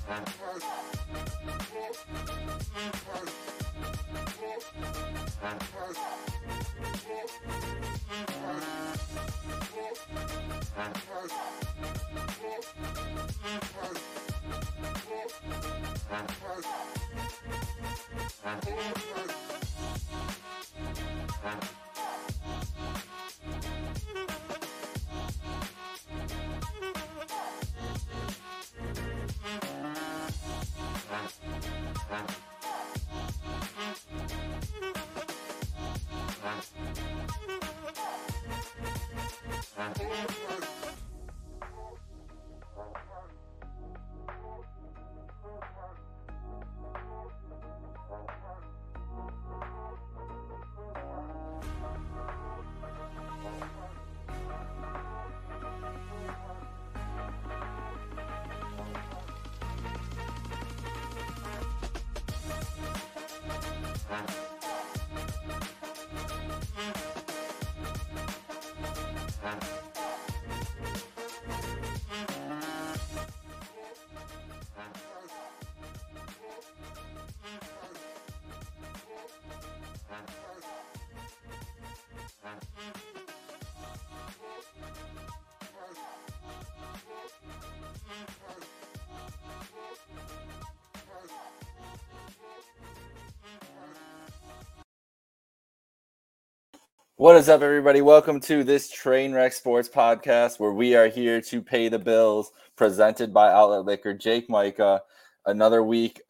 What is up, everybody? Welcome to this Trainwreck Sports podcast where we are here to pay the bills, presented by Outlet Liquor. Jake Micah, another week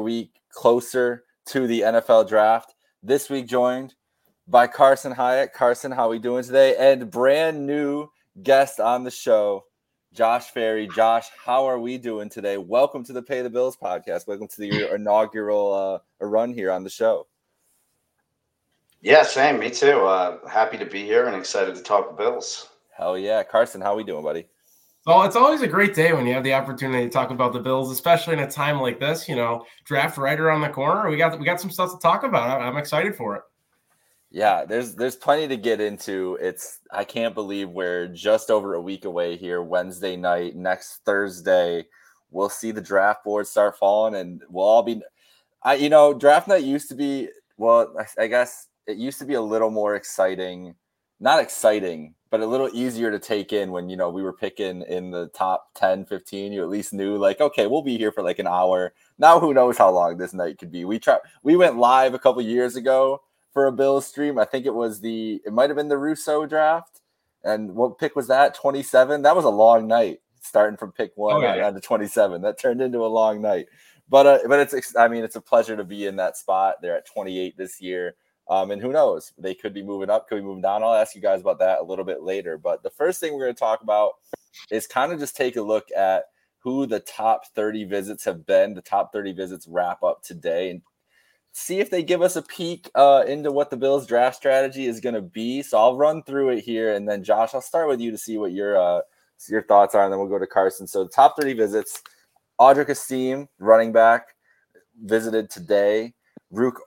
closer to the NFL draft. This week joined by Carson Hyatt. Carson, how are we doing today? And brand new guest on the show, Josh Ferry. Josh, how are we doing today? Welcome to the Pay the Bills podcast. Welcome to your inaugural run here on the show. Yeah, same. Me too. Happy to be here and excited to talk Bills. Hell yeah. Carson, how we doing, buddy? So it's always a great day when you have the opportunity to talk about the Bills, especially in a time like this. You know, draft right around the corner. We got some stuff to talk about. I'm excited for it. Yeah, there's plenty to get into. I can't believe we're just over a week away here. Wednesday night, next Thursday, we'll see the draft board start falling, and we'll all be. Draft night used to be. Well, I guess it used to be a little more exciting. Not exciting, but a little easier to take in when, we were picking in the top 10, 15. You at least knew, like, okay, we'll be here for like an hour. Now, who knows how long this night could be. We went live a couple years ago for a Bills stream. I think it might have been the Russo draft. And what pick was that? 27? That was a long night, starting from pick 1 on to 27. That turned into a long night. But it's a pleasure to be in that spot. They're at 28 this year. And who knows? They could be moving up, could be moving down. I'll ask you guys about that a little bit later. But the first thing we're going to talk about is kind of just take a look at who the top 30 visits have been. The top 30 visits wrap up today and see if they give us a peek into what the Bills draft strategy is going to be. So I'll run through it here. And then, Josh, I'll start with you to see what your thoughts are. And then we'll go to Carson. So the top 30 visits, Audric Estim, running back, visited today. Rook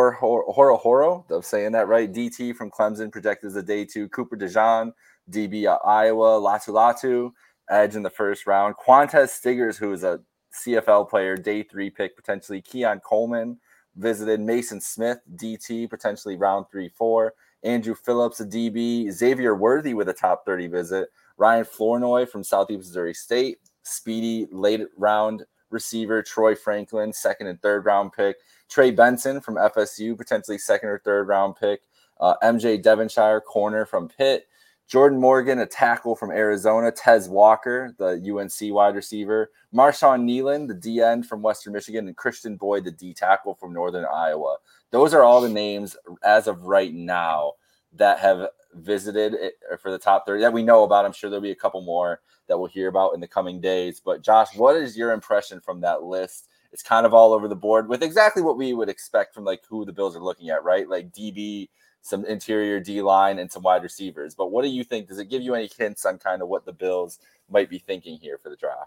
Horohoro, I'm saying that right. DT from Clemson, projected as a day 2. Cooper DeJean, DB at Iowa. Latu, edge in the first round. Quantez Stiggers, who is a CFL player, day 3 pick, potentially. Keon Coleman visited. Mason Smith, DT, potentially round 3-4. Andrew Phillips, a DB. Xavier Worthy with a top 30 visit. Ryan Flournoy from Southeast Missouri State. Speedy late round receiver. Troy Franklin, second and third round pick. Trey Benson from FSU, potentially second or third round pick. MJ Devonshire, corner from Pitt. Jordan Morgan, a tackle from Arizona. Tez Walker, the UNC wide receiver. Marshawn Nealon, the D end from Western Michigan. And Christian Boyd, the D tackle from Northern Iowa. Those are all the names as of right now that have visited for the top 30 that we know about. I'm sure there'll be a couple more that we'll hear about in the coming days. But Josh, what is your impression from that list? It's kind of all over the board with exactly what we would expect from like who the Bills are looking at, right? Like DB, some interior D line, and some wide receivers. But what do you think? Does it give you any hints on kind of what the Bills might be thinking here for the draft?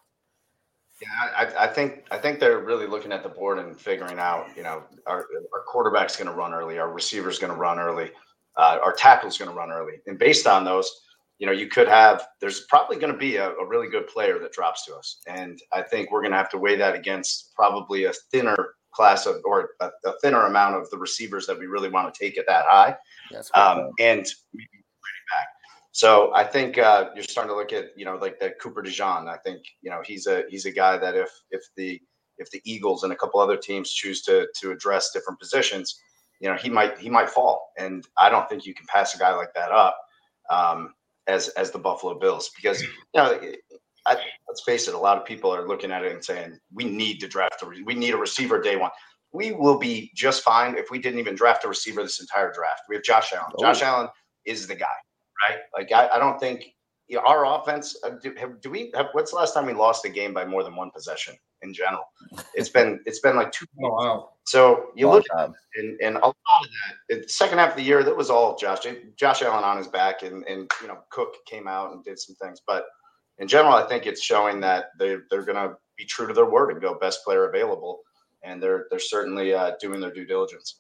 Yeah, I think they're really looking at the board and figuring out, our quarterback's going to run early, our receiver's going to run early, our tackle's going to run early, and based on those, you could there's probably going to be a really good player that drops to us. And I think we're going to have to weigh that against probably a thinner class or a thinner amount of the receivers that we really want to take at that high. And maybe back. So I think you're starting to look at, like that Cooper DeJean. I think, he's a guy that if the Eagles and a couple other teams choose to address different positions, he might fall. And I don't think you can pass a guy like that up as the Buffalo Bills, because, let's face it, a lot of people are looking at it and saying, we need to draft we need a receiver day one. We will be just fine if we didn't even draft a receiver this entire draft. We have Josh Allen. Oh. Josh Allen is the guy, right? Like, I don't think our offense, what's the last time we lost a game by more than one possession in general? It's been like 2. Oh, wow. So you look at it, and a lot of that, the second half of the year, that was all Josh Allen on his back, and Cook came out and did some things. But in general, I think it's showing that they're going to be true to their word and go best player available, and they're certainly doing their due diligence.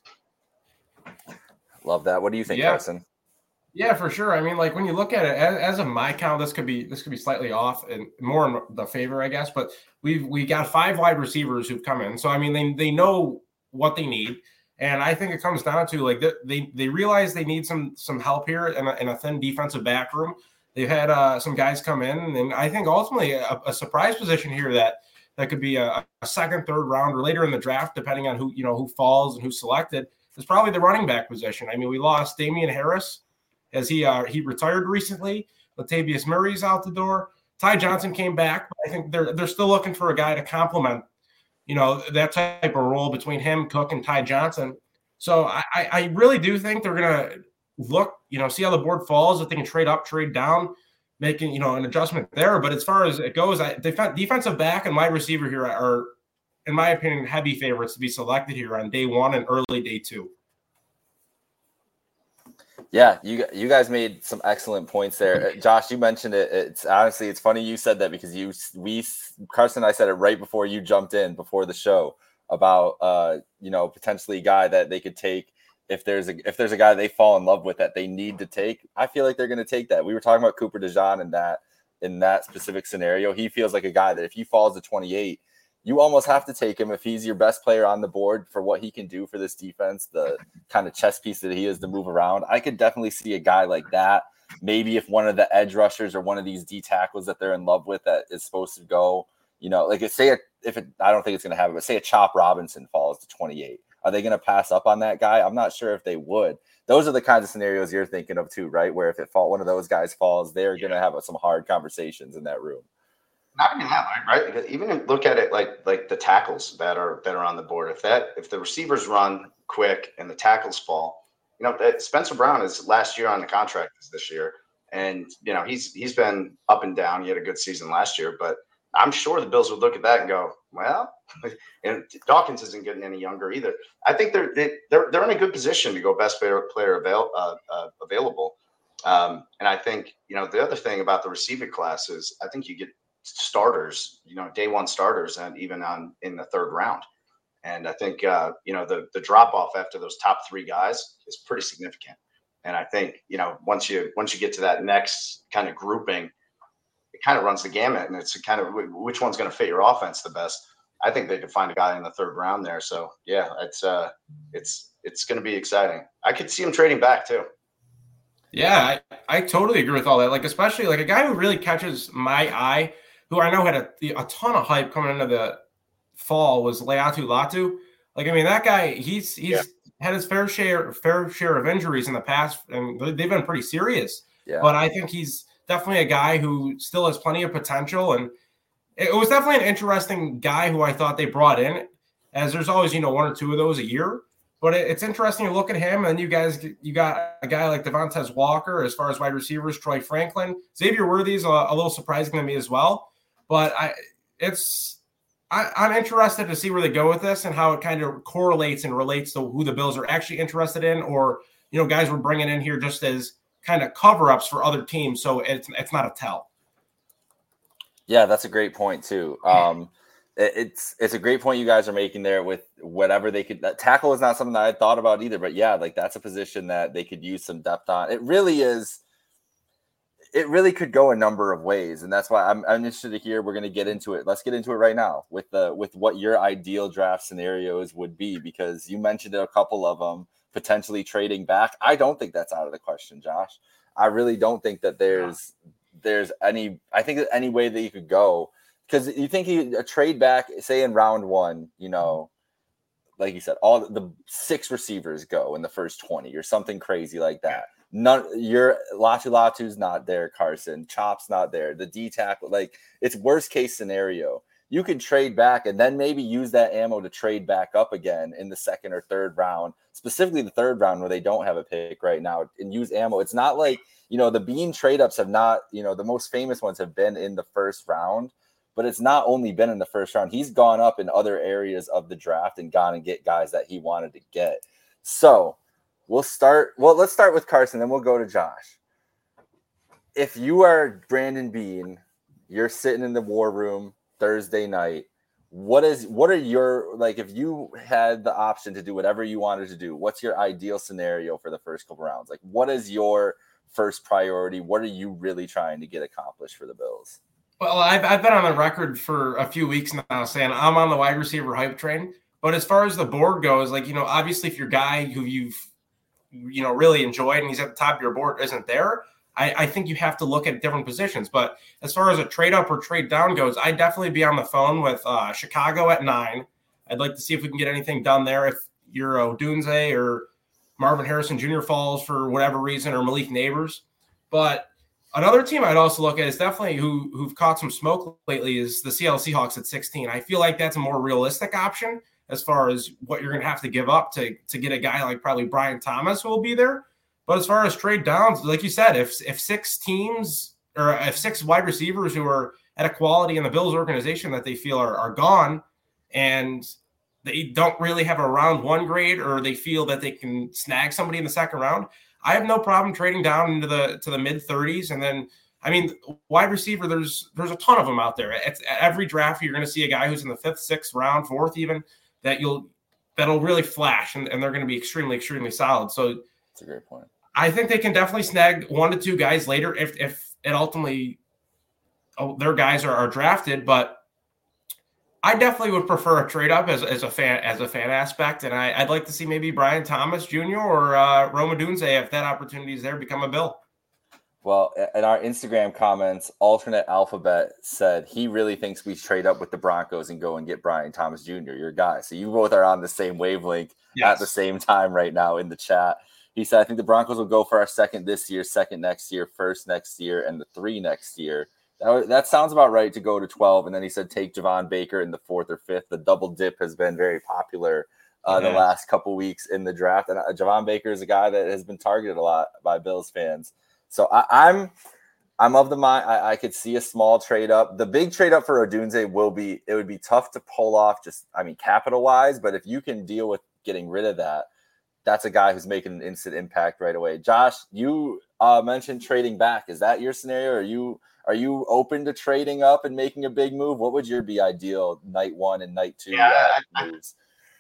Love that. What do you think, Carson? Yeah, for sure. I mean, like, when you look at it, as of my count, this could be slightly off and more in the favor, I guess. But we got 5 wide receivers who've come in, so I mean, they know what they need, and I think it comes down to, like, they realize they need some help here in a thin defensive back room. They've had some guys come in, and I think ultimately a surprise position here that could be a second, third round, or later in the draft, depending on who falls and who's selected, is probably the running back position. I mean, we lost Damian Harris as he retired recently. Latavius Murray's out the door. Ty Johnson came back, but I think they're still looking for a guy to complement, that type of role between him, Cook, and Ty Johnson. So I really do think they're gonna look, see how the board falls, if they can trade up, trade down, making an adjustment there. But as far as it goes, defensive back and wide receiver here are, in my opinion, heavy favorites to be selected here on day 1 and early day 2. Yeah, you guys made some excellent points there. Josh, you mentioned it. It's funny you said that, because Carson and I said it right before you jumped in before the show about potentially a guy that they could take if there's a guy they fall in love with that they need to take. I feel like they're going to take that. We were talking about Cooper DeJean in that specific scenario. He feels like a guy that if he falls to 28, you almost have to take him if he's your best player on the board for what he can do for this defense, the kind of chess piece that he is to move around. I could definitely see a guy like that. Maybe if one of the edge rushers or one of these D tackles that they're in love with that is supposed to go, I don't think it's going to happen, but say a Chop Robinson falls to 28. Are they going to pass up on that guy? I'm not sure if they would. Those are the kinds of scenarios you're thinking of too, right? Where if one of those guys falls, they're going to have some hard conversations in that room. Not even that, right? Because even look at it like the tackles that are on the board. If the receivers run quick and the tackles fall, Spencer Brown is last year on the contract this year, and he's been up and down. He had a good season last year, but I'm sure the Bills would look at that and go, well, and Dawkins isn't getting any younger either. I think they're in a good position to go best player available. And I think the other thing about the receiving class is I think you get starters, day 1 starters, and even in the 3rd round. And I think the drop off after those top 3 guys is pretty significant. And I think once you get to that next kind of grouping, it kind of runs the gamut, and it's kind of which one's going to fit your offense the best. I think they could find a guy in the 3rd round there. So yeah, it's going to be exciting. I could see him trading back too. Yeah, I totally agree with all that. Like, especially like a guy who really catches my eye, who I know had a ton of hype coming into the fall, was Laiatu Latu. Like, I mean, that guy, he's had his fair share of injuries in the past, and they've been pretty serious. Yeah. But I think he's definitely a guy who still has plenty of potential, and it was definitely an interesting guy who I thought they brought in, as there's always 1 or 2 of those a year. But it's interesting to look at him, and you got a guy like Devontae Walker as far as wide receivers, Troy Franklin, Xavier Worthy's a little surprising to me as well. But I'm interested to see where they go with this and how it kind of correlates and relates to who the Bills are actually interested in, or guys we're bringing in here just as kind of cover-ups for other teams, so it's not a tell. Yeah, that's a great point too. It's a great point you guys are making there with whatever they could. That tackle is not something that I thought about either, but yeah, like that's a position that they could use some depth on. It really is. it really could go a number of ways, and that's why I'm interested to hear. We're going to get into it. Let's get into it right now with what your ideal draft scenarios would be, because you mentioned a couple of them, potentially trading back. I don't think that's out of the question, Josh. I really don't think that there's any. I think that any way that you could go, because you think a trade back, say in round one, like you said, all the 6 receivers go in the first 20 or something crazy like that. Your Latu's not there, Carson. Chop's not there. The D tackle, like, it's worst case scenario. You can trade back and then maybe use that ammo to trade back up again in the second or third round, specifically the third round where they don't have a pick right now, and use ammo. It's not like, the Bean trade ups have not, the most famous ones have been in the first round, but it's not only been in the first round. He's gone up in other areas of the draft and gone and get guys that he wanted to get. So let's start with Carson, then we'll go to Josh. If you are Brandon Bean, you're sitting in the war room Thursday night. What are your, like, if you had the option to do whatever you wanted to do, what's your ideal scenario for the first couple rounds? Like, what is your first priority? What are you really trying to get accomplished for the Bills? Well, I've been on the record for a few weeks now saying I'm on the wide receiver hype train. But as far as the board goes, like, obviously if your guy who you've really enjoyed and he's at the top of your board isn't there, I think you have to look at different positions. But as far as a trade up or trade down goes, I'd definitely be on the phone with Chicago at 9. I'd like to see if we can get anything done there. If you're Odunze or Marvin Harrison Jr. falls for whatever reason, or Malik Neighbors. But another team I'd also look at is definitely who've caught some smoke lately is the Seattle Seahawks at 16. I feel like that's a more realistic option as far as what you're going to have to give up to get a guy like probably Brian Thomas who will be there. But as far as trade downs, like you said, if 6 teams or if 6 wide receivers who are at a quality in the Bills organization that they feel are gone and they don't really have a round 1 grade, or they feel that they can snag somebody in the second round, I have no problem trading down into the mid 30s. And then, I mean, wide receiver, there's a ton of them out there. At every draft, you're going to see a guy who's in the 5th, 6th round, 4th even, that'll really flash, and they're going to be extremely, extremely solid. So that's a great point. I think they can definitely snag 1 to 2 guys later if it ultimately their guys are drafted. But I definitely would prefer a trade up as a fan aspect, and I'd like to see maybe Brian Thomas Jr. or Rome Odunze, if that opportunity is there, become a Bill. Well, in our Instagram comments, Alternate Alphabet said he really thinks we trade up with the Broncos and go and get Brian Thomas Jr., your guy. So you both are on the same wavelength at the same time right now in the chat. He said, I think the Broncos will go for our 2nd this year, 2nd next year, 1st next year, and the 3 next year. That sounds about right to go to 12. And then he said, take Javon Baker in the 4th or 5th. The double dip has been very popular the last couple weeks in the draft. And Javon Baker is a guy that has been targeted a lot by Bills fans. So I'm of the mind I could see a small trade up. The big trade up for Odunze would be tough to pull off, capital wise. But if you can deal with getting rid of that, that's a guy who's making an instant impact right away. Josh, you mentioned trading back. Is that your scenario? Are you open to trading up and making a big move? What would be ideal night 1 and night 2 moves?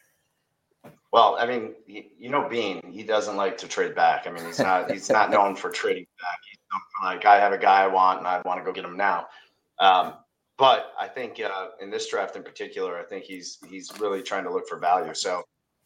Well, I mean, Bean, he doesn't like to trade back. I mean, he's not known for trading back. He's known for, like, I have a guy I want and I want to go get him now. But I think in this draft in particular, I think he's really trying to look for value. So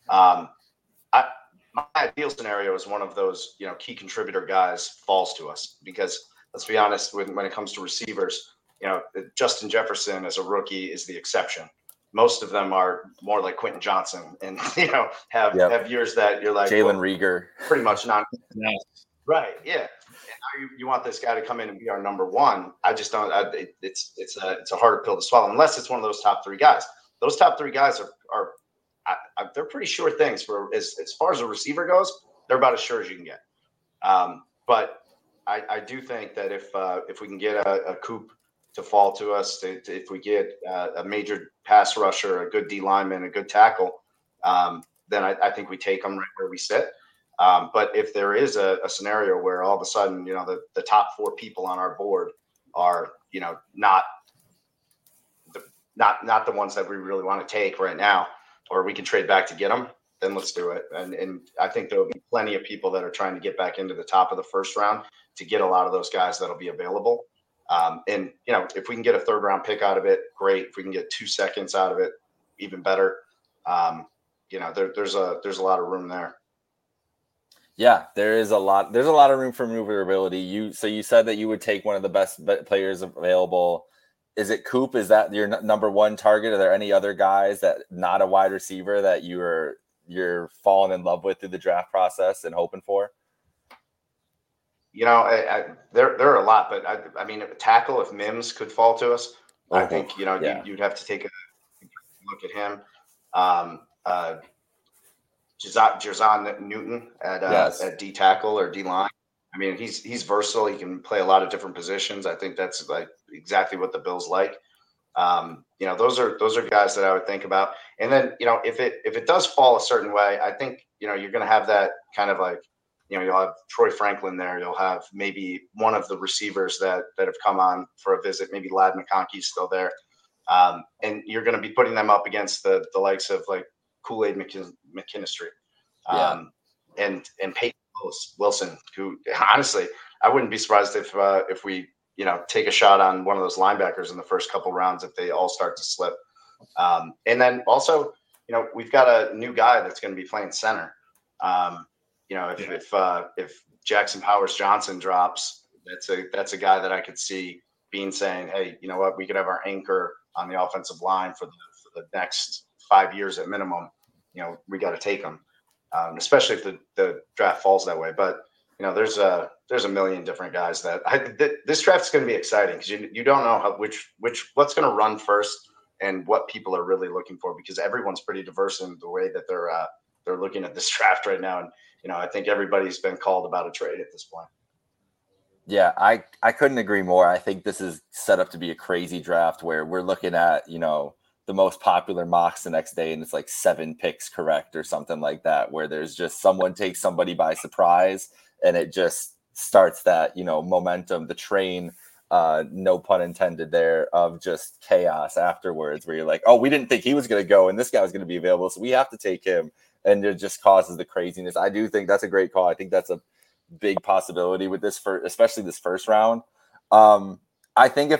my ideal scenario is one of those, key contributor guys falls to us, because let's be honest, when it comes to receivers, Justin Jefferson as a rookie is the exception. Most of them are more like Quentin Johnson and, have years that you're like Jalen Reagor, pretty much not. Right. Yeah. And you want this guy to come in and be our number 1. I just don't, it's a harder pill to swallow unless it's one of those top 3 guys. Those top 3 guys are they're pretty sure things for as far as a receiver goes. They're about as sure as you can get. But I do think that if we can get a Coop to fall to us, if we get a major pass rusher, a good D lineman, a good tackle, then I think we take them right where we sit. But if there is a scenario where all of a sudden, the top 4 people on our board are, not the ones that we really want to take right now, or we can trade back to get them, then let's do it. And I think there'll be plenty of people that are trying to get back into the top of the first round to get a lot of those guys that'll be available. And if we can get a 3rd round pick out of it, great. If we can get 2 seconds out of it, even better. There's a lot of room there. Yeah, there's a lot of room for maneuverability. You said that you would take one of the best players available. Is it Coop? Is that your number one target? Are there any other guys that not a wide receiver that you're falling in love with through the draft process and hoping for? There are a lot, but I mean, tackle, if Mims could fall to us, I think you'd have to take a look at him. Jazan Newton at D tackle or D line. I mean, he's versatile. He can play a lot of different positions. I think that's like exactly what the Bills like. Those are guys that I would think about. And then, if it does fall a certain way, I think, you're going to have that kind of like, you'll have Troy Franklin there. You'll have maybe one of the receivers that have come on for a visit. Maybe Ladd McConkey's still there. And you're going to be putting them up against the likes of like Kool-Aid McKinstry and Peyton Wilson, who honestly, I wouldn't be surprised if we, take a shot on one of those linebackers in the first couple rounds if they all start to slip. And then also, we've got a new guy that's going to be playing center. If Jackson Powers Johnson drops, that's a guy that I could see being saying, hey, you know what, we could have our anchor on the offensive line for the next 5 years at minimum. We got to take him, especially if the draft falls that way. But there's a million different guys that this draft is going to be exciting because you don't know what's going to run first and what people are really looking for, because everyone's pretty diverse in the way that they're looking at this draft right now. And I think everybody's been called about a trade at this point. Yeah, I couldn't agree more. I think this is set up to be a crazy draft where we're looking at, the most popular mocks the next day, and it's like 7 picks correct or something like that, where there's just someone takes somebody by surprise and it just starts that, momentum, the train, no pun intended there, of just chaos afterwards, where you're like, oh, we didn't think he was going to go and this guy was going to be available, so we have to take him. And it just causes the craziness. I do think that's a great call. I think that's a big possibility with this, especially this first round. I think if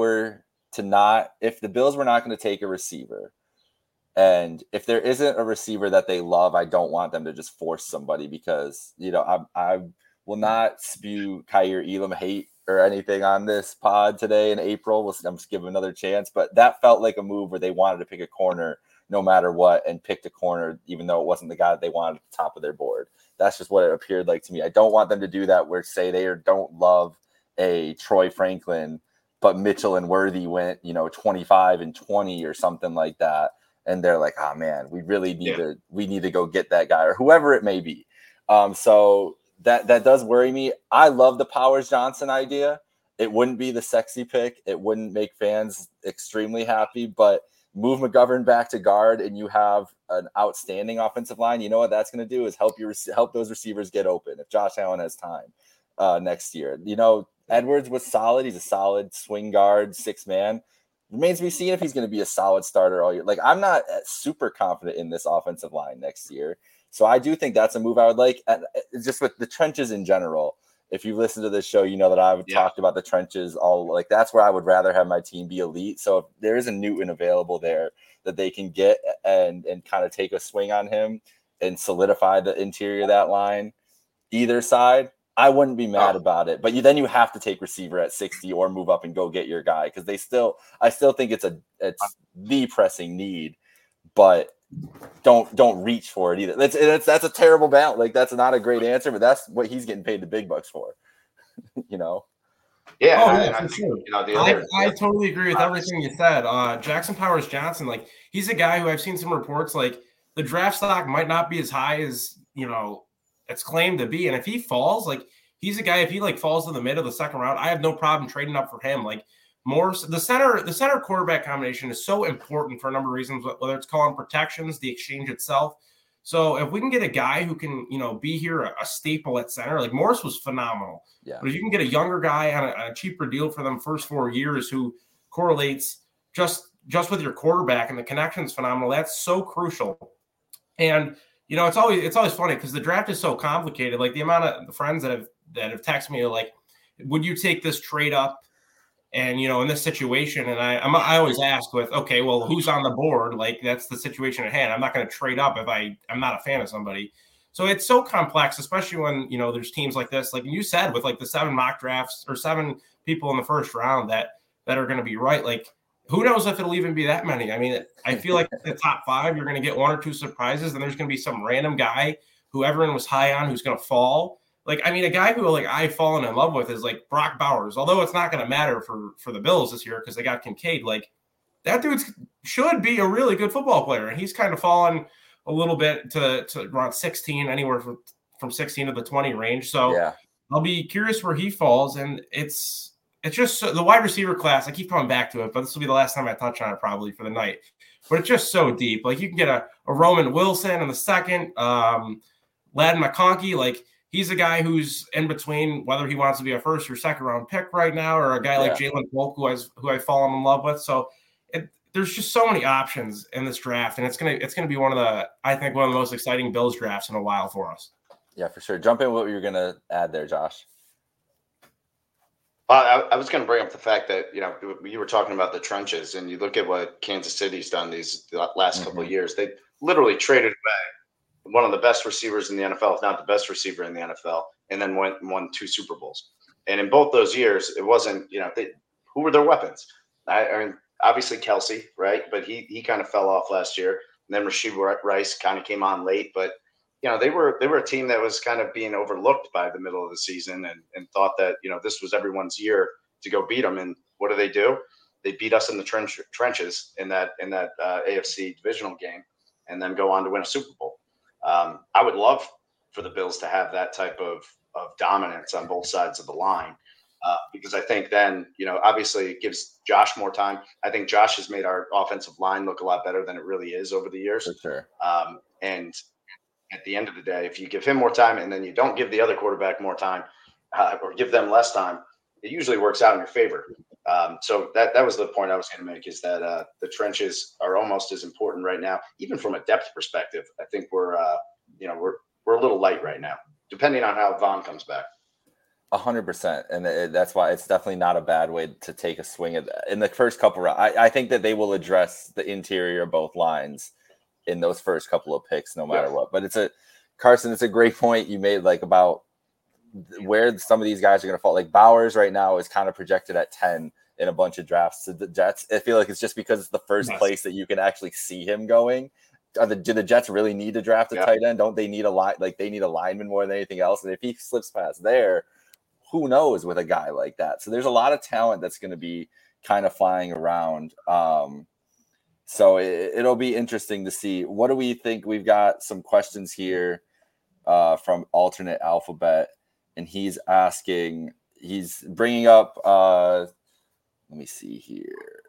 the Bills were not going to take a receiver, and if there isn't a receiver that they love, I don't want them to just force somebody, because, I will not spew Kaiir Elam hate or anything on this pod today in April. I'm just giving another chance, but that felt like a move where they wanted to pick a corner no matter what, and picked a corner, even though it wasn't the guy that they wanted at the top of their board. That's just what it appeared like to me. I don't want them to do that where, say, they don't love a Troy Franklin, but Mitchell and Worthy went, 25 and 20 or something like that. And they're like, oh man, we really need to go get that guy, or whoever it may be. So that does worry me. I love the Powers Johnson idea. It wouldn't be the sexy pick. It wouldn't make fans extremely happy, but move McGovern back to guard and you have an outstanding offensive line. You know what that's going to do is help those receivers get open if Josh Allen has time next year. Edwards was solid. He's a solid swing guard, 6-man. Remains to be seen if he's going to be a solid starter all year. Like, I'm not super confident in this offensive line next year. So I do think that's a move I would like. And just with the trenches in general, if you listen to this show, you know that I've talked about the trenches that's where I would rather have my team be elite. So if there is a Newton available there that they can get and kind of take a swing on him and solidify the interior of that line, either side, I wouldn't be mad about it. But then you have to take receiver at 60 or move up and go get your guy, because I still think it's the pressing need, but don't reach for it either. That's a terrible balance. Like, that's not a great answer, but that's what he's getting paid the big bucks for. Yeah, for sure. I totally agree with everything you said. Jackson Powers Johnson, like, he's a guy who I've seen some reports, like, the draft stock might not be as high as it's claimed to be, and if he falls, like, he's a guy, if he falls in the mid of the second round, I have no problem trading up for him. Like, Morse, the center quarterback combination is so important for a number of reasons, whether it's calling protections, the exchange itself. So if we can get a guy who can, be here a staple at center, like Morse was phenomenal. Yeah. But if you can get a younger guy on a cheaper deal for them first 4 years who correlates just with your quarterback and the connection's phenomenal, that's so crucial. And it's always funny because the draft is so complicated. Like the amount of friends that have texted me like, would you take this trade up? And in this situation, and I always ask with, okay, well, who's on the board? Like that's the situation at hand. I'm not going to trade up if I'm not a fan of somebody. So it's so complex, especially when there's teams like this, like you said, with like the 7 mock drafts or 7 people in the first round that are going to be right. Like who knows if it'll even be that many? I mean, I feel like the top 5, you're going to get 1 or 2 surprises, and there's going to be some random guy who everyone was high on who's going to fall. Like, I mean, a guy who like I've fallen in love with is like Brock Bowers, although it's not going to matter for the Bills this year because they got Kincaid. Like that dude should be a really good football player. And he's kind of fallen a little bit to around 16, anywhere from 16 to the 20 range. So yeah. I'll be curious where he falls. And it's just the wide receiver class. I keep coming back to it, but this will be the last time I touch on it probably for the night. But it's just so deep. Like you can get a Roman Wilson in the second, Ladd McConkey, like he's a guy who's in between whether he wants to be a first or second round pick right now, or a guy like Jalen Polk who I've fallen in love with. So there's just so many options in this draft, and it's gonna be one of the most exciting Bills drafts in a while for us. Yeah, for sure. Jump in what you're gonna add there, Josh. I was going to bring up the fact that you were talking about the trenches, and you look at what Kansas City's done these last couple of years. They literally traded away one of the best receivers in the NFL, if not the best receiver in the NFL, and then won 2 Super Bowls. And in both those years, it wasn't, who were their weapons? I mean, obviously Kelsey, right? But he kind of fell off last year. And then Rashee Rice kind of came on late. But, they were a team that was kind of being overlooked by the middle of the season and thought that, this was everyone's year to go beat them. And what do? They beat us in the trenches in that AFC divisional game and then go on to win a Super Bowl. I would love for the Bills to have that type of dominance on both sides of the line because I think then, obviously it gives Josh more time. I think Josh has made our offensive line look a lot better than it really is over the years. For sure. And at the end of the day, if you give him more time and then you don't give the other quarterback more time or give them less time, it usually works out in your favor. So that was the point I was going to make is that the trenches are almost as important right now, even from a depth perspective. I think we're a little light right now, depending on how Vaughn comes back. 100%, and that's why it's definitely not a bad way to take a swing at in the first couple rounds. I think that they will address the interior of both lines in those first couple of picks, no matter what. But Carson, it's a great point you made, like about where some of these guys are going to fall. Like Bowers right now is kind of projected at 10 in a bunch of drafts. So the Jets, I feel like it's just because it's the first place that you can actually see him going. Do the Jets really need to draft a tight end? Don't they need they need a lineman more than anything else? And if he slips past there, who knows with a guy like that? So there's a lot of talent that's going to be kind of flying around. So it'll be interesting to see. What do we think? We've got some questions here from Alternate Alphabet, and he's bringing up, let me see here.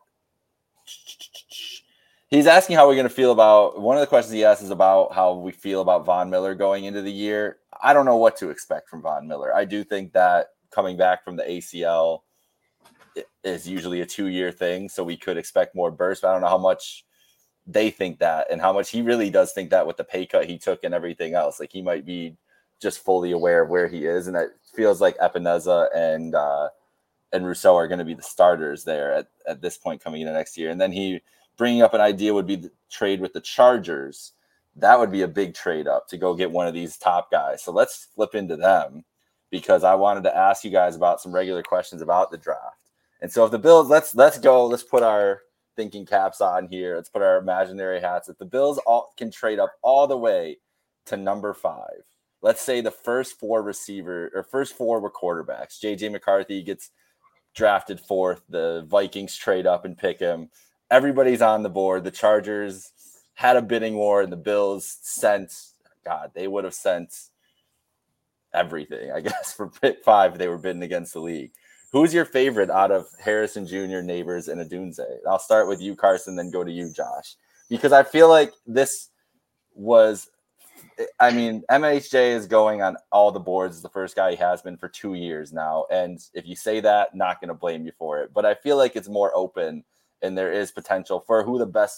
He's asking how we're going to feel about, one of the questions he asked is about how we feel about Von Miller going into the year. I don't know what to expect from Von Miller. I do think that coming back from the ACL is usually a 2-year thing, so we could expect more bursts. But I don't know how much they think that and how much he really does think that with the pay cut he took and everything else. Like he might be just fully aware of where he is, and that feels like Epineza and Rousseau are going to be the starters there at this point coming into next year. And then he bringing up an idea would be the trade with the Chargers. That would be a big trade up to go get one of these top guys. So let's flip into them because I wanted to ask you guys about some regular questions about the draft. And so if the Bills, let's put our thinking caps on here. Let's put our imaginary hats. If the Bills can trade up all the way to number 5, let's say the first 4 were quarterbacks. JJ McCarthy gets drafted 4th. The Vikings trade up and pick him. Everybody's on the board. The Chargers had a bidding war, and the Bills they would have sent everything, I guess, for pick 5. They were bidding against the league. Who's your favorite out of Harrison Jr., Neighbors, and Odunze? I'll start with you, Carson, then go to you, Josh, because I feel like this was, MHJ is going on all the boards. The first guy he has been for 2 years now. And if you say that, not going to blame you for it. But I feel like it's more open and there is potential for who the best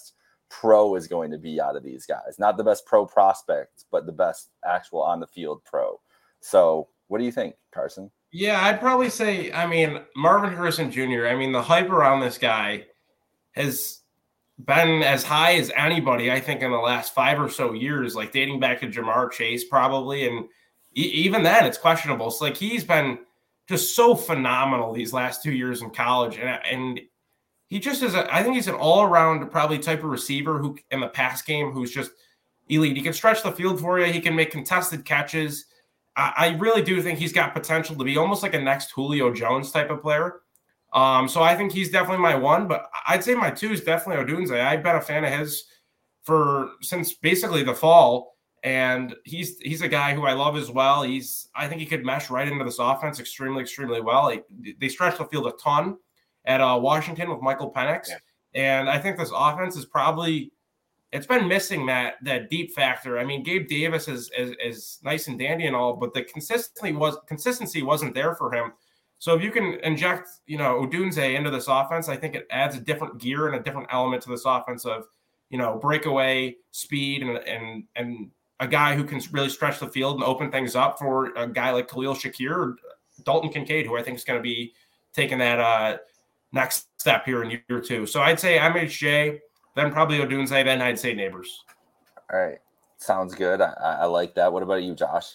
pro is going to be out of these guys. Not the best pro prospect, but the best actual on the field pro. So what do you think, Carson? Yeah, I'd probably say, I mean, Marvin Harrison Jr., I mean, the hype around this guy has been as high as anybody, I think, in the last 5 or so years, like dating back to Jamar Chase probably. And even then, it's questionable. It's like he's been just so phenomenal these last 2 years in college. And he just is, I think he's an all-around probably type of receiver who in the pass game who's just elite. He can stretch the field for you. He can make contested catches. I really do think he's got potential to be almost like a next Julio Jones type of player. So I think he's definitely my one, but I'd say my 2 is definitely Odunze. I've been a fan of his since basically the fall, and he's a guy who I love as well. I think he could mesh right into this offense extremely, extremely well. They stretch the field a ton at Washington with Michael Penix, and I think this offense is probably it's been missing that deep factor. I mean, Gabe Davis is nice and dandy and all, but the consistency wasn't there for him. So if you can inject, Odunze into this offense, I think it adds a different gear and a different element to this offense of, breakaway speed and a guy who can really stretch the field and open things up for a guy like Khalil Shakir or Dalton Kincaid, who I think is going to be taking that next step here in year 2. So I'd say MHJ, then probably Odunze, then I'd say Neighbors. All right. Sounds good. I like that. What about you, Josh?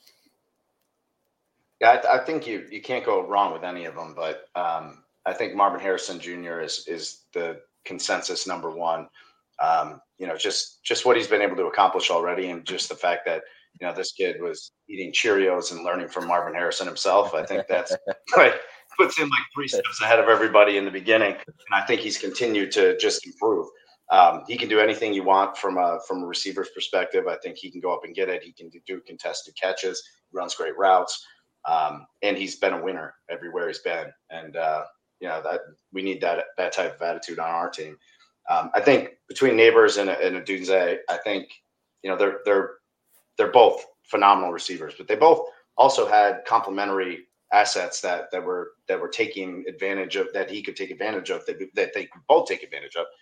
Yeah, I think you can't go wrong with any of them, but I think Marvin Harrison Jr. is the consensus number 1. Just what he's been able to accomplish already, and just the fact that this kid was eating Cheerios and learning from Marvin Harrison himself. I think that's like puts him like 3 steps ahead of everybody in the beginning, and I think he's continued to just improve. He can do anything you want from a receiver's perspective. I think he can go up and get it. He can do contested catches, runs great routes. And he's been a winner everywhere he's been. And, that we need that type of attitude on our team. I think between Neighbors and Odunze, I think, they're both phenomenal receivers, but they both also had complementary assets that were taking advantage of, that he could take advantage of, that they could both take advantage of.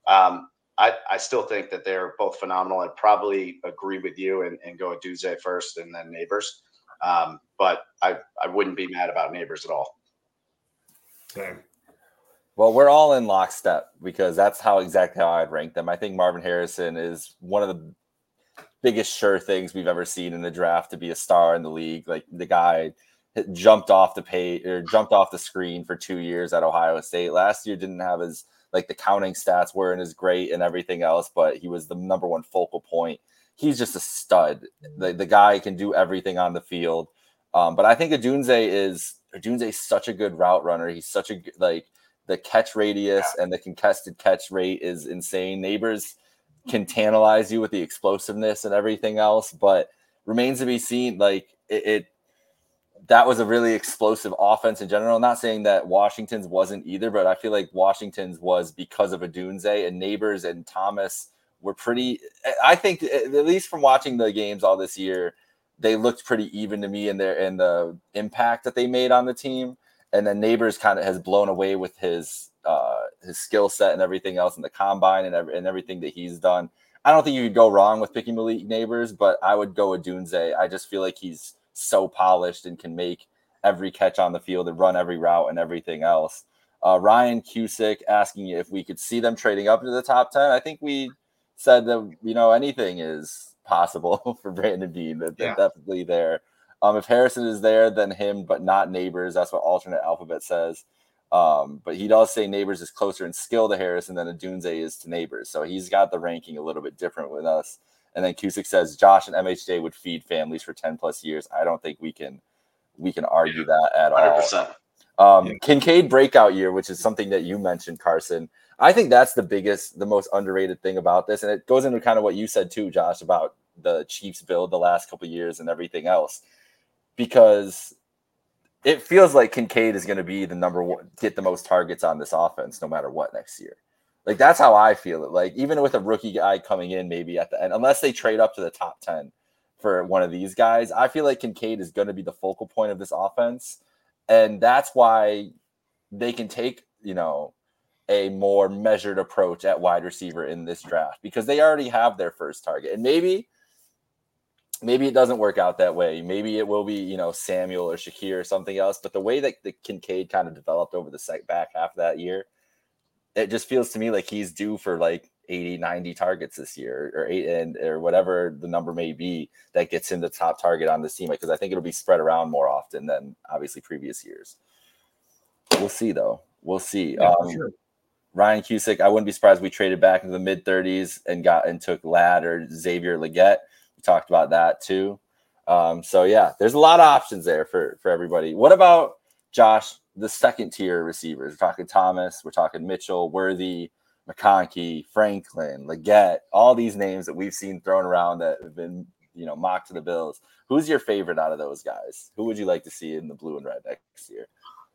I still think that they're both phenomenal. I'd probably agree with you and go Odunze first and then Neighbors. But I wouldn't be mad about Neighbors at all. Okay. Well, we're all in lockstep because that's exactly how I'd rank them. I think Marvin Harrison is one of the biggest sure things we've ever seen in the draft to be a star in the league. Like the guy jumped off the screen for 2 years at Ohio State. Last year didn't have the counting stats weren't as great and everything else, but he was the number 1 focal point. He's just a stud. The guy can do everything on the field. But I think Odunze is such a good route runner. He's such a the catch radius and the contested catch rate is insane. Neighbors can tantalize you with the explosiveness and everything else, but remains to be seen. That was a really explosive offense in general. I'm not saying that Washington's wasn't either, but I feel like Washington's was because of Odunze, and Neighbors and Thomas were pretty, I think, at least from watching the games all this year, they looked pretty even to me in the impact that they made on the team. And then Neighbors kind of has blown away with his skill set and everything else in the combine and everything that he's done. I don't think you could go wrong with picking Malik Neighbors, but I would go Odunze. I just feel like he's so polished and can make every catch on the field and run every route and everything else. Ryan Cusick asking you if we could see them trading up into the top 10. I think we said that, anything is possible for Brandon Beane. They're definitely there. If Harrison is there, then him, but not Neighbors. That's what alternate alphabet says. But he does say Neighbors is closer in skill to Harrison than Odunze is to Neighbors. So he's got the ranking a little bit different with us. And then Cusick says Josh and MHJ would feed families for 10 plus years. I don't think we can argue that at 100%. all. Kincaid breakout year, which is something that you mentioned, Carson. I think that's the most underrated thing about this. And it goes into kind of what you said too, Josh, about the Chiefs build the last couple of years and everything else. Because it feels like Kincaid is going to be the number 1, get the most targets on this offense no matter what next year. Like, that's how I feel it. Like, even with a rookie guy coming in maybe at the end, unless they trade up to the top 10 for one of these guys, I feel like Kincaid is going to be the focal point of this offense. And that's why they can take, a more measured approach at wide receiver in this draft because they already have their first target. And maybe it doesn't work out that way. Maybe it will be, Samuel or Shakir or something else. But the way that the Kincaid kind of developed over the back half of that year, it just feels to me like he's due for like 80, 90 targets this year or whatever the number may be that gets him the top target on this team. Because I think it'll be spread around more often than obviously previous years. We'll see, though. We'll see. Yeah, for sure. Ryan Cusick, I wouldn't be surprised if we traded back into the mid-30s and took Ladd or Xavier Legette. We talked about that too. So, yeah, there's a lot of options there for everybody. What about, Josh, the second-tier receivers? We're talking Thomas. We're talking Mitchell, Worthy, McConkey, Franklin, Legette, all these names that we've seen thrown around that have been, mocked to the Bills. Who's your favorite out of those guys? Who would you like to see in the blue and red next year?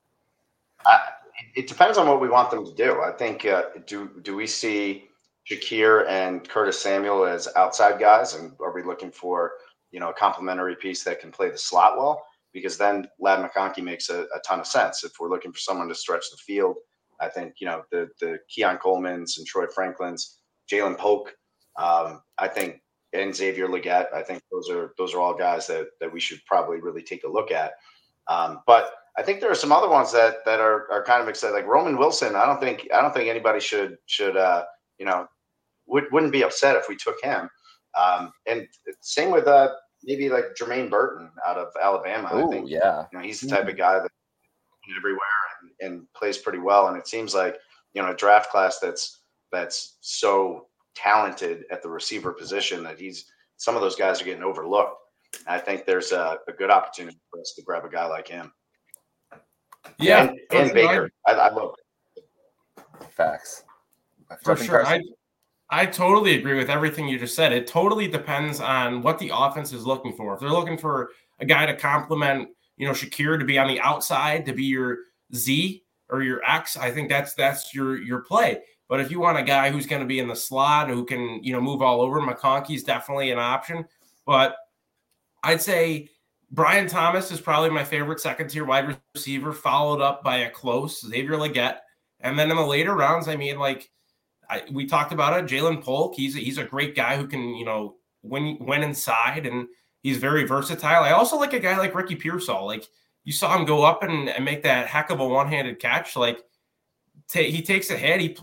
It depends on what we want them to do. I think do we see Shakir and Curtis Samuel as outside guys, and are we looking for a complementary piece that can play the slot well? Because then Ladd McConkey makes a ton of sense. If we're looking for someone to stretch the field, I think the Keon Coleman's and Troy Franklin's, Jalen Polk, I think, and Xavier Legette. I think those are all guys that we should probably really take a look at. But I think there are some other ones that are kind of excited, like Roman Wilson. I don't think anybody should wouldn't be upset if we took him. And same with maybe like Jermaine Burton out of Alabama. Ooh, I think he's the type of guy that everywhere and plays pretty well. And it seems like a draft class that's so talented at the receiver position that some of those guys are getting overlooked. And I think there's a good opportunity for us to grab a guy like him. Yeah, and Baker. I love it. Facts. For sure. I totally agree with everything you just said. It totally depends on what the offense is looking for. If they're looking for a guy to complement, Shakir, to be on the outside, to be your Z or your X, I think that's your play. But if you want a guy who's going to be in the slot, who can, move all over, McConkey's definitely an option. But I'd say Brian Thomas is probably my favorite second-tier wide receiver, followed up by a close Xavier Legette. And then in the later rounds, we talked about it, Jalen Polk. He's a great guy who can, win inside, and he's very versatile. I also like a guy like Ricky Pearsall. Like, you saw him go up and make that heck of a one-handed catch. Like, he takes a hit.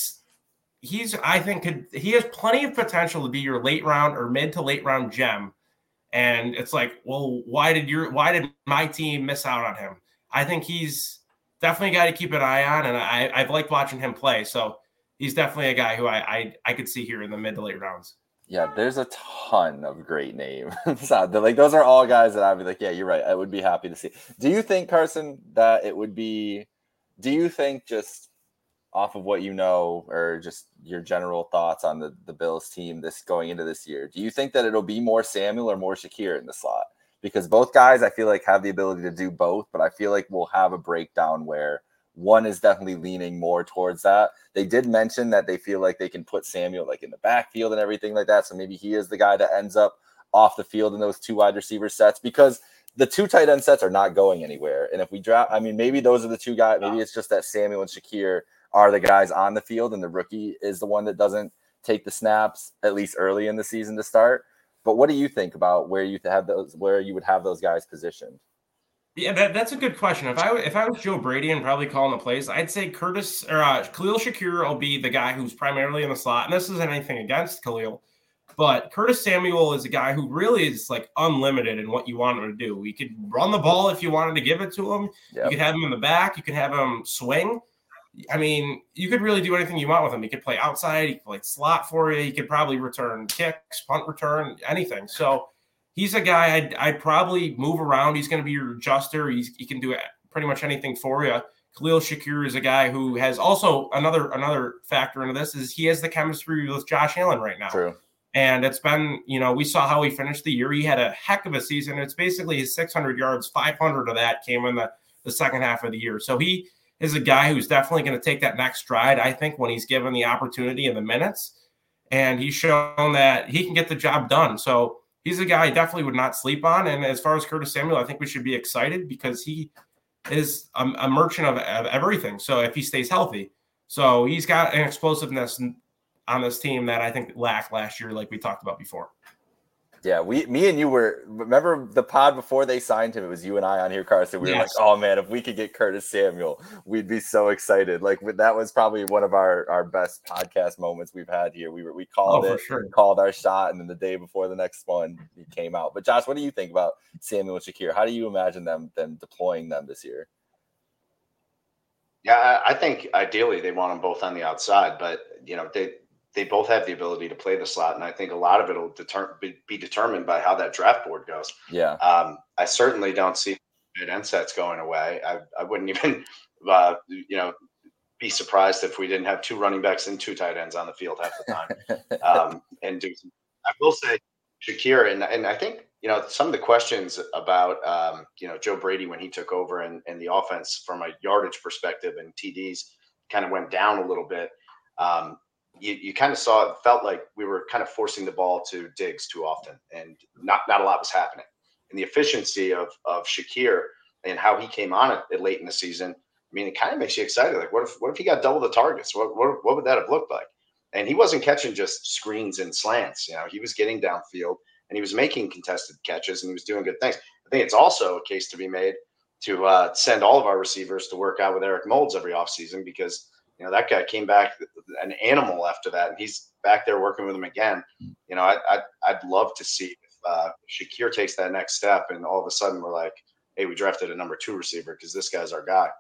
I think he has plenty of potential to be your late round or mid to late round gem. And it's like, well, why did my team miss out on him? I think he's definitely a guy to keep an eye on, and I've liked watching him play. So he's definitely a guy who I could see here in the mid to late rounds. Yeah, there's a ton of great names. Like, those are all guys that I'd be like, yeah, you're right. I would be happy to see. Do you think, Carson, that it would be? Do you think, just off of what or just your general thoughts on the Bills team going into this year, do you think that it'll be more Samuel or more Shakir in the slot? Because both guys, I feel like, have the ability to do both, but I feel like we'll have a breakdown where one is definitely leaning more towards that. They did mention that they feel like they can put Samuel like in the backfield and everything like that. So maybe he is the guy that ends up off the field in those two wide receiver sets, because the two tight end sets are not going anywhere. And if we draft, maybe those are the two guys. Maybe it's just that Samuel and Shakir are the guys on the field, and the rookie is the one that doesn't take the snaps, at least early in the season, to start. But what do you think about where you would have those guys positioned? Yeah, that's a good question. If I was Joe Brady and probably calling the plays, I'd say Khalil Shakir will be the guy who's primarily in the slot. And this isn't anything against Khalil, but Curtis Samuel is a guy who really is like unlimited in what you want him to do. You could run the ball if you wanted to give it to him. Yep. You could have him in the back. You could have him swing. You could really do anything you want with him. He could play outside. He could play slot for you. He could probably return kicks, punt return, anything. So he's a guy I'd probably move around. He's going to be your adjuster. He can do pretty much anything for you. Khalil Shakir is a guy who has also another factor into this is he has the chemistry with Josh Allen right now. True. And it's been, we saw how he finished the year. He had a heck of a season. It's basically his 600 yards, 500 of that came in the second half of the year. So he is a guy who's definitely going to take that next stride, I think, when he's given the opportunity and the minutes. And he's shown that he can get the job done. So he's a guy I definitely would not sleep on. And as far as Curtis Samuel, I think we should be excited because he is a merchant of everything. So if he stays healthy. So he's got an explosiveness on this team that I think lacked last year, like we talked about before. Yeah, me and you remember the pod before they signed him? It was you and I on here, Carson. We were like, oh man, if we could get Curtis Samuel, we'd be so excited. Like that was probably one of our best podcast moments we've had here. We called it, called our shot, and then the day before the next one, he came out. But Josh, what do you think about Samuel and Shakir? How do you imagine them deploying them this year? Yeah, I think ideally they want them both on the outside, but they both have the ability to play the slot, and I think a lot of it will be determined by how that draft board goes. Yeah. I certainly don't see tight end sets going away. I wouldn't even, be surprised if we didn't have 2 running backs and 2 tight ends on the field half the time. I will say Shakir, and I think, some of the questions about, Joe Brady when he took over and the offense from a yardage perspective and TDs kind of went down a little bit. You kind of felt like we were kind of forcing the ball to Diggs too often, and not a lot was happening. And the efficiency of Shakir and how he came on it late in the season, I mean, it kind of makes you excited. Like, what if he got double the targets? What would that have looked like? And he wasn't catching just screens and slants. He was getting downfield and he was making contested catches and he was doing good things. I think it's also a case to be made to send all of our receivers to work out with Eric Moulds every offseason, because that guy came back an animal after that, and he's back there working with him again. I'd love to see if Shakir takes that next step, and all of a sudden we're like, hey, we drafted a number 2 receiver because this guy's our guy.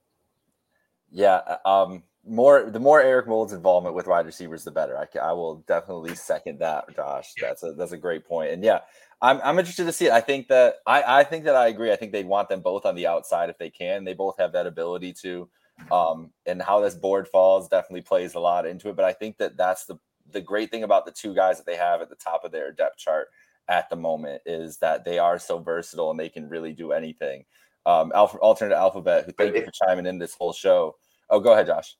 Yeah, the more Eric Moulds involvement with wide receivers, the better. I will definitely second that, Josh. That's a great point. And yeah, I'm interested to see it. I think that I agree. I think they'd want them both on the outside if they can. They both have that ability to. And how this board falls definitely plays a lot into it. But I think that's the great thing about the 2 guys that they have at the top of their depth chart at the moment is that they are so versatile and they can really do anything. Alternate Alphabet, who thank you for chiming in this whole show. Oh, go ahead, Josh.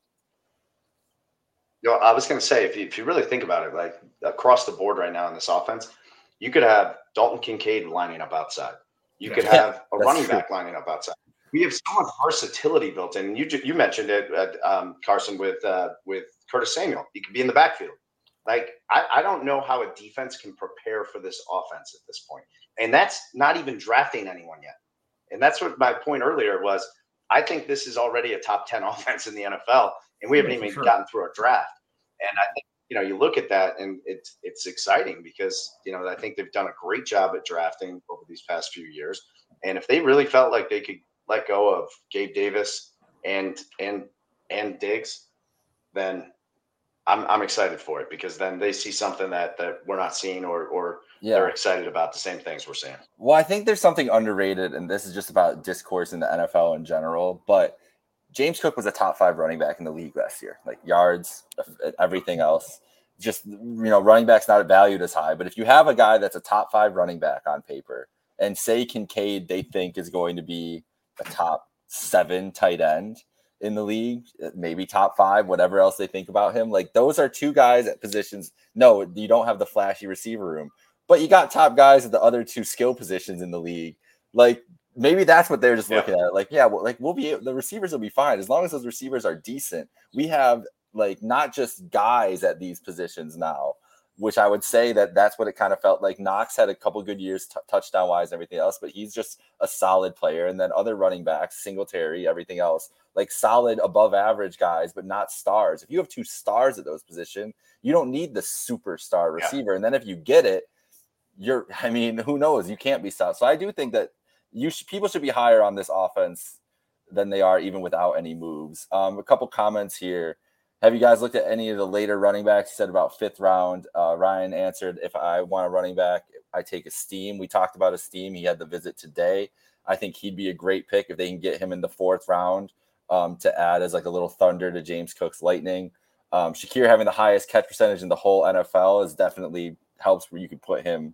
I was going to say, if you really think about it, like across the board right now in this offense, you could have Dalton Kincaid lining up outside. You could have a running back lining up outside. We have so much versatility built in. You mentioned it, Carson, with Curtis Samuel. He could be in the backfield. Like, I don't know how a defense can prepare for this offense at this point. And that's not even drafting anyone yet. And that's what my point earlier was. I think this is already a top 10 offense in the NFL, and we haven't even gotten through our draft. And I think, you look at that and it's exciting because, I think they've done a great job at drafting over these past few years. And if they really felt like they could let go of Gabe Davis and Diggs, then I'm excited for it, because then they see something that we're not seeing or they're excited about the same things we're seeing. Well, I think there's something underrated, and this is just about discourse in the NFL in general, but James Cook was a top 5 running back in the league last year, like yards, everything else. Just, running back's not valued as high, but if you have a guy that's a top 5 running back on paper, and say Kincaid they think is going to be a top 7 tight end in the league, maybe top 5, whatever else they think about him. Like, those are 2 guys at positions. No, you don't have the flashy receiver room, but you got top guys at the other 2 skill positions in the league. Like, maybe that's what they're just looking at. Like, the receivers will be fine as long as those receivers are decent. We have like not just guys at these positions now, which I would say that's what it kind of felt like. Knox had a couple good years touchdown wise and everything else, but he's just a solid player. And then other running backs, Singletary, everything else, like solid above average guys, but not stars. If you have 2 stars at those positions, you don't need the superstar receiver. And then if you get it, who knows? You can't be stopped. So I do think that people should be higher on this offense than they are even without any moves. A couple comments here. Have you guys looked at any of the later running backs? He said about 5th round. Ryan answered, if I want a running back, I take Esteem. We talked about Esteem. He had the visit today. I think he'd be a great pick if they can get him in the 4th round to add as like a little thunder to James Cook's lightning. Shakir having the highest catch percentage in the whole NFL is definitely helps where you could put him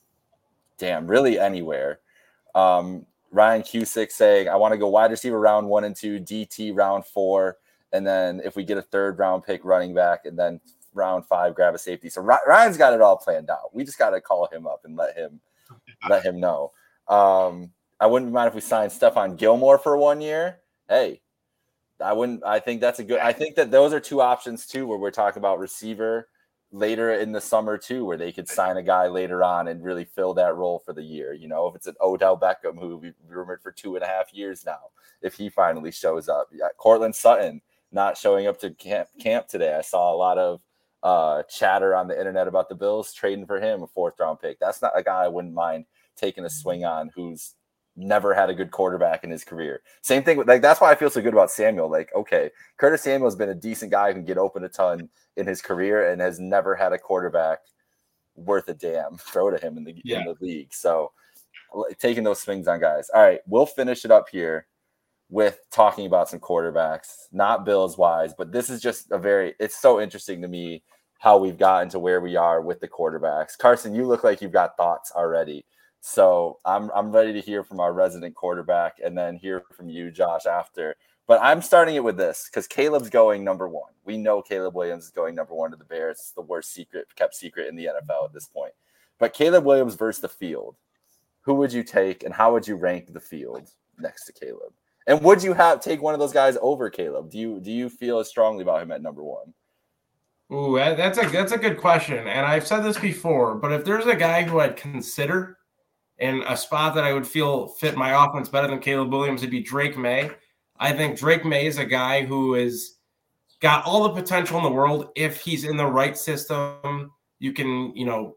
really anywhere. Ryan Cusick saying, I want to go wide receiver round 1 and 2, DT round 4. And then if we get a 3rd round pick running back, and then round 5, grab a safety. So Ryan's got it all planned out. We just got to call him up and let him know. I wouldn't mind if we signed Stephon Gilmore for 1 year. Hey, I think that's a good. I think that those are two options too, where we're talking about receiver later in the summer too, where they could sign a guy later on and really fill that role for the year. You know, if it's an Odell Beckham who we've rumored for 2.5 years now, if he finally shows up, Cortland Sutton not showing up to camp today. I saw a lot of chatter on the internet about the Bills trading for him, a 4th round pick. That's not a guy I wouldn't mind taking a swing on, who's never had a good quarterback in his career. Same thing with, like, that's why I feel so good about Samuel. Like, okay, Curtis Samuel has been a decent guy who can get open a ton in his career and has never had a quarterback worth a damn throw to him in the league. So taking those swings on guys. All right, we'll finish it up here with talking about some quarterbacks, not Bills wise, but this is just it's so interesting to me how we've gotten to where we are with the quarterbacks. Carson, you look like you've got thoughts already. So I'm ready to hear from our resident quarterback and then hear from you, Josh, after. But I'm starting it with this because Caleb's going number 1. We know Caleb Williams is going number 1 to the Bears. It's the worst kept secret in the NFL at this point. But Caleb Williams versus the field. Who would you take and how would you rank the field next to Caleb? And would you take one of those guys over Caleb? Do you feel as strongly about him at number 1? Ooh, that's a good question. And I've said this before, but if there's a guy who I'd consider in a spot that I would feel fit my offense better than Caleb Williams, it'd be Drake May. I think Drake May is a guy who has got all the potential in the world. If he's in the right system, you can,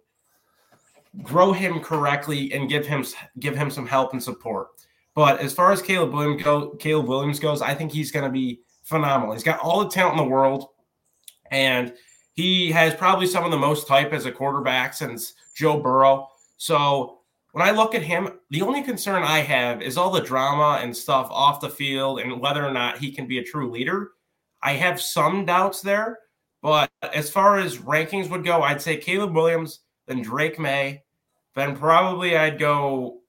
grow him correctly and give him some help and support. But as far as Caleb Williams goes, I think he's going to be phenomenal. He's got all the talent in the world, and he has probably some of the most hype as a quarterback since Joe Burrow. So when I look at him, the only concern I have is all the drama and stuff off the field and whether or not he can be a true leader. I have some doubts there, but as far as rankings would go, I'd say Caleb Williams, then Drake May, then probably I'd go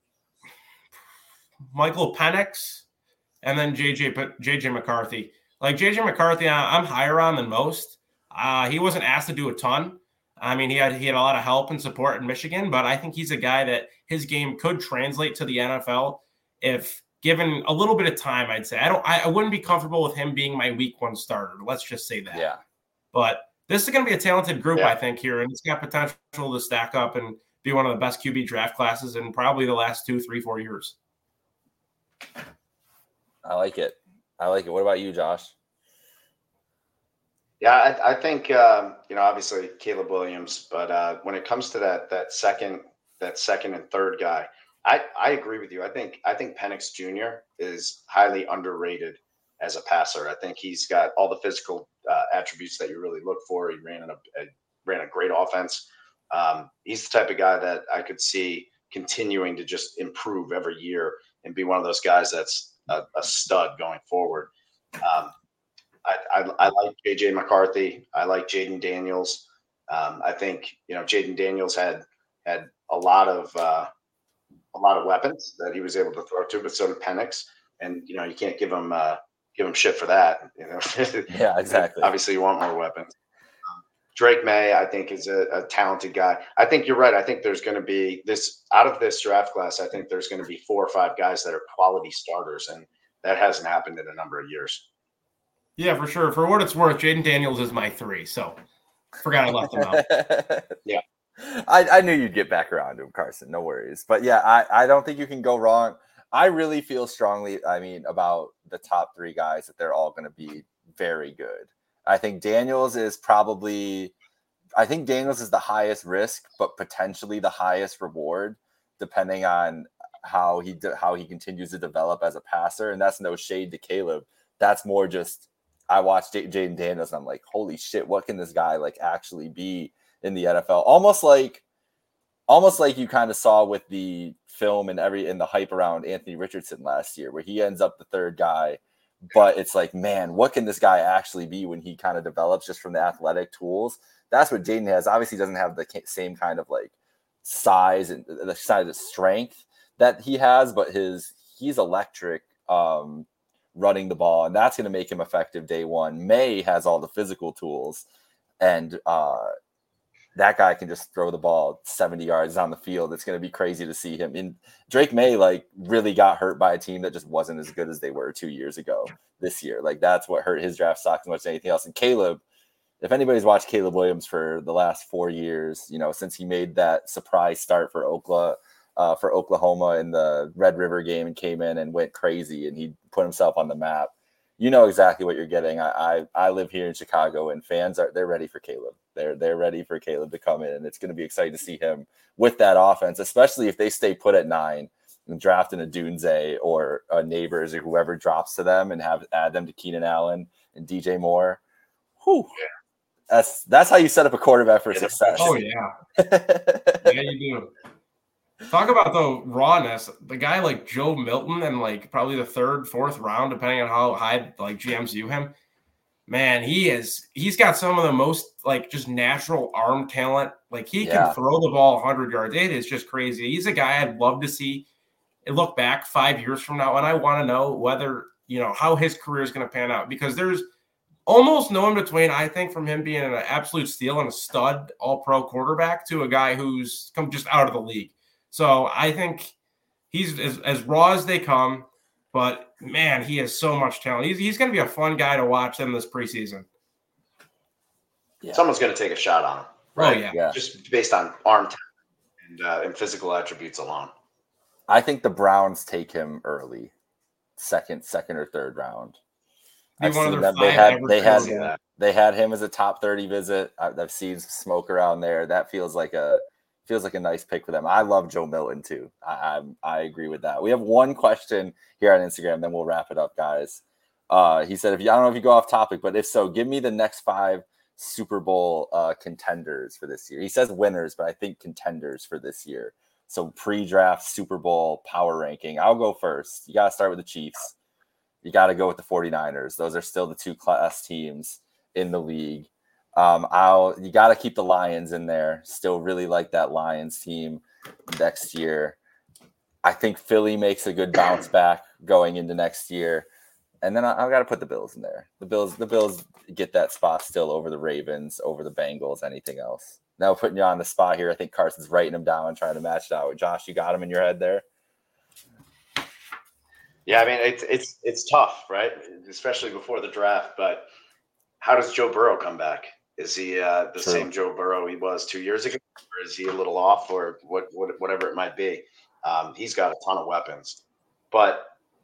Michael Penix, and then JJ McCarthy. Like JJ McCarthy, I'm higher on than most. He wasn't asked to do a ton. I mean, he had a lot of help and support in Michigan, but I think he's a guy that his game could translate to the NFL if given a little bit of time. I'd say I wouldn't be comfortable with him being my week 1 starter. Let's just say that. Yeah. But this is going to be a talented group, I think, here, and it's got potential to stack up and be one of the best QB draft classes in probably the last 2, 3, 4 years. I like it. What about you, Josh? Yeah, I think obviously Caleb Williams, but when it comes to that second and third guy, I agree with you. I think Penix Jr. is highly underrated as a passer. I think he's got all the physical attributes that you really look for. He ran a great offense. He's the type of guy that I could see continuing to just improve every year and be one of those guys that's a stud going forward. I like JJ McCarthy. I like Jaden Daniels. I think Jaden Daniels had a lot of weapons that he was able to throw to, but so did Penix. And you can't give him shit for that. Yeah, exactly. Obviously, you want more weapons. Drake May, I think, is a talented guy. I think you're right. I think there's going to be out of this draft class. I think there's going to be 4 or 5 guys that are quality starters, and that hasn't happened in a number of years. Yeah, for sure. For what it's worth, Jaden Daniels is my 3. So forgot I left him out. Yeah. I knew you'd get back around to him, Carson. No worries. But yeah, I don't think you can go wrong. I really feel strongly, about the top 3 guys that they're all going to be very good. I think Daniels is the highest risk, but potentially the highest reward, depending on how he continues to develop as a passer. And that's no shade to Caleb. That's more just, I watched Jaden Daniels and I'm like, holy shit, what can this guy actually be in the NFL? Almost like you kind of saw with the film and the hype around Anthony Richardson last year, where he ends up the 3rd guy. But it's like, man, what can this guy actually be when he kind of develops just from the athletic tools? That's what Jaden has. Obviously, he doesn't have the same kind of size and the size of strength that he has, but he's electric running the ball, and that's going to make him effective day one. May has all the physical tools, and that guy can just throw the ball 70 yards on the field. It's going to be crazy to see him. And Drake May, like, really got hurt by a team that just wasn't as good as they were 2 years ago this year. Like, that's what hurt his draft stock as much as anything else. And Caleb, if anybody's watched Caleb Williams for the last 4 years, you know, since he made that surprise start for Oklahoma in the Red River game and came in and went crazy and he put himself on the map, you know exactly what you're getting. I live here in Chicago, and fans they're ready for Caleb. They're ready for Caleb to come in, and it's going to be exciting to see him with that offense, especially if they stay put at 9 and draft in a Dunze or a Neighbors or whoever drops to them and add them to Keenan Allen and DJ Moore. Whew. Yeah. That's how you set up a quarterback for success. Oh yeah, yeah, you do. Talk about the rawness. The guy like Joe Milton and like probably the 3rd, 4th round, depending on how high like GMs view him. Man, he's got some of the most like just natural arm talent. Like he can throw the ball 100 yards. It is just crazy. He's a guy I'd love to see look back 5 years from now. And I want to know whether, you know, how his career is going to pan out, because there's almost no in between, I think, from him being an absolute steal and a stud all-pro quarterback to a guy who's come just out of the league. So I think he's as raw as they come, but man, he has so much talent. He's going to be a fun guy to watch in this preseason. Yeah. Someone's going to take a shot on him, right? Oh, yeah. Just based on arm talent and physical attributes alone. I think the Browns take him early, second or 3rd round. I've seen them. They had him as a top 30 visit. I've seen some smoke around there. That feels like a nice pick for them. I love Joe Milton too. I agree with that. We have one question here on Instagram, then we'll wrap it up, guys. He said, I don't know if you go off topic, but if so, give me the next 5 Super Bowl contenders for this year. He says winners, but I think contenders for this year. So pre-draft Super Bowl power ranking. I'll go first. You got to start with the Chiefs. You got to go with the 49ers. Those are still the 2 class teams in the league. You got to keep the Lions in there. Still really like that Lions team next year. I think Philly makes a good bounce back going into next year. And then I've got to put the Bills in there. The Bills get that spot still over the Ravens, over the Bengals, anything else. Now putting you on the spot here, I think Carson's writing them down and trying to match it out. Josh, you got him in your head there? Yeah, I mean, it's tough, right? Especially before the draft. But how does Joe Burrow come back? Is he the same Joe Burrow he was 2 years ago? Or is he a little off, or whatever it might be? He's got a ton of weapons. But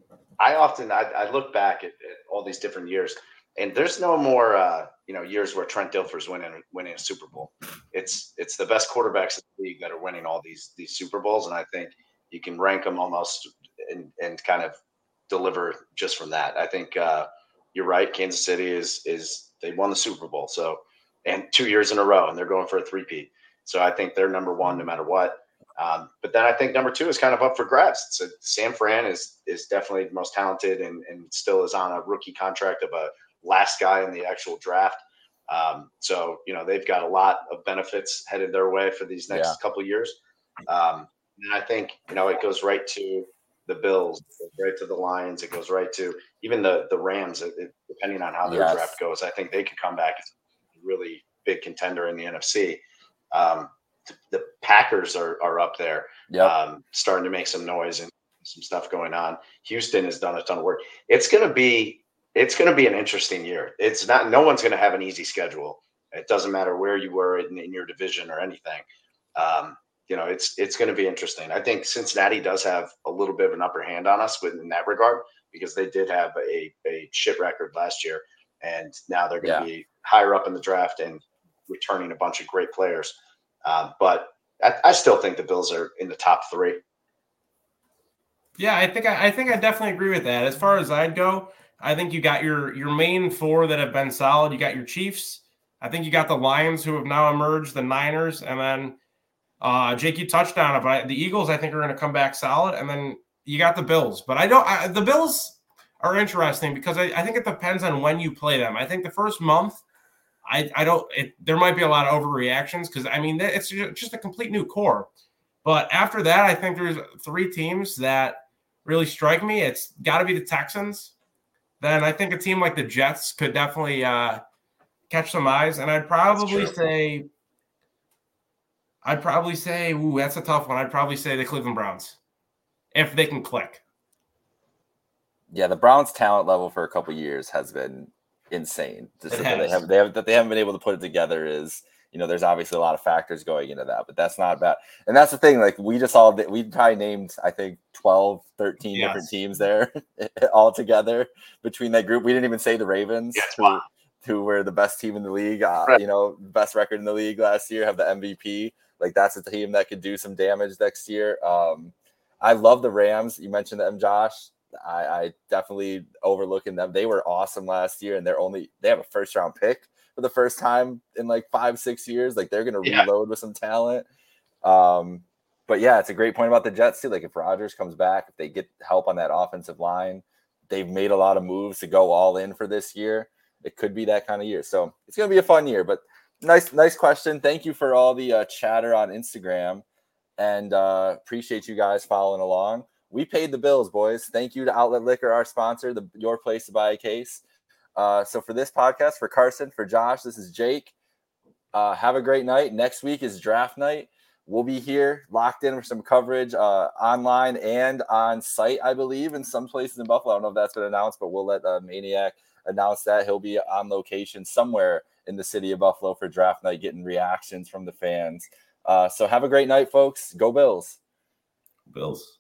I look back at all these different years, and there's no more years where Trent Dilfer's winning a Super Bowl. It's the best quarterbacks in the league that are winning all these Super Bowls, and I think you can rank them almost and kind of deliver just from that. I think you're right. Kansas City is they won the Super Bowl, and 2 years in a row, and they're going for a three-peat. So I think they're number 1 no matter what. But then I think number 2 is kind of up for grabs. So San Fran is definitely the most talented and still is on a rookie contract of a last guy in the actual draft. So, they've got a lot of benefits headed their way for these next couple of years. And I think, it goes right to the Bills, it goes right to the Lions. It goes right to even the Rams, depending on how their draft goes. I think they could come back as a really big contender in the NFC. The Packers are up there, starting to make some noise and some stuff going on. Houston has done a ton of work. It's going to be an interesting year. No one's going to have an easy schedule. It doesn't matter where you were in your division or anything. It's going to be interesting. I think Cincinnati does have a little bit of an upper hand on us in that regard, because they did have a shit record last year, and now they're going to be higher up in the draft and returning a bunch of great players. But I still think the Bills are in the top 3. Yeah, I think I definitely agree with that. As far as I'd go, I think you got your main 4 that have been solid. You got your Chiefs. I think you got the Lions, who have now emerged, the Niners, and then Jake, you touched on it, but the Eagles, I think, are going to come back solid, and then you got the Bills. But the Bills are interesting because I think it depends on when you play them. I think the first month, there might be a lot of overreactions because, it's just a complete new core. But after that, I think there's 3 teams that really strike me. It's got to be the Texans. Then I think a team like the Jets could definitely catch some eyes. And I'd probably say I'd probably say, ooh, that's a tough one. I'd probably say the Cleveland Browns, if they can click. Yeah, the Browns' talent level for a couple years has been insane. Just that they haven't been able to put it together is, there's obviously a lot of factors going into that, but that's not bad. And that's the thing, like we probably named, I think 12, 13 different teams there all together between that group. We didn't even say the Ravens, who were the best team in the league, best record in the league last year, have the MVP. Like that's a team that could do some damage next year. I love the Rams. You mentioned them, Josh. I definitely overlooking them. They were awesome last year, and they have a first round pick for the first time in like 5-6 years. Like they're going to reload with some talent. But yeah, it's a great point about the Jets too. Like if Rodgers comes back, if they get help on that offensive line, they've made a lot of moves to go all in for this year. It could be that kind of year. So it's going to be a fun year, but nice question. Thank you for all the chatter on Instagram, and appreciate you guys following along. We paid the bills, boys. Thank you to Outlet Liquor, our sponsor, your place to buy a case. So for this podcast, for Carson, for Josh, this is Jake. Have a great night. Next week is draft night. We'll be here locked in for some coverage online and on site, I believe, in some places in Buffalo. I don't know if that's been announced, but we'll let Maniac announce that. He'll be on location somewhere in the city of Buffalo for draft night, getting reactions from the fans. So have a great night, folks. Go Bills. Bills.